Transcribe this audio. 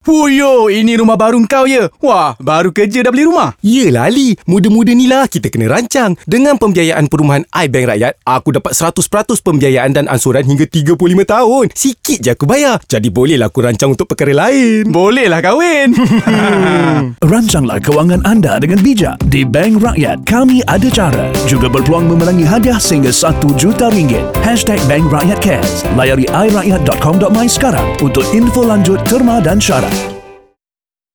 Fuyo, ini rumah baru kau ya? Wah, baru kerja dah beli rumah? Yelah Ali, muda-muda ni lah kita kena rancang. Dengan pembiayaan perumahan iBank Rakyat, aku dapat 100% pembiayaan dan ansuran hingga 35 tahun. Sikit je aku bayar. Jadi bolehlah aku rancang untuk perkara lain. Bolehlah kahwin. Rancanglah kewangan anda dengan bijak. Di Bank Rakyat, kami ada cara. Juga berpeluang memenangi hadiah sehingga RM1 juta. #Bank Rakyat Cares. Layari iRakyat.com.my sekarang untuk info lanjut, terma dan syarat.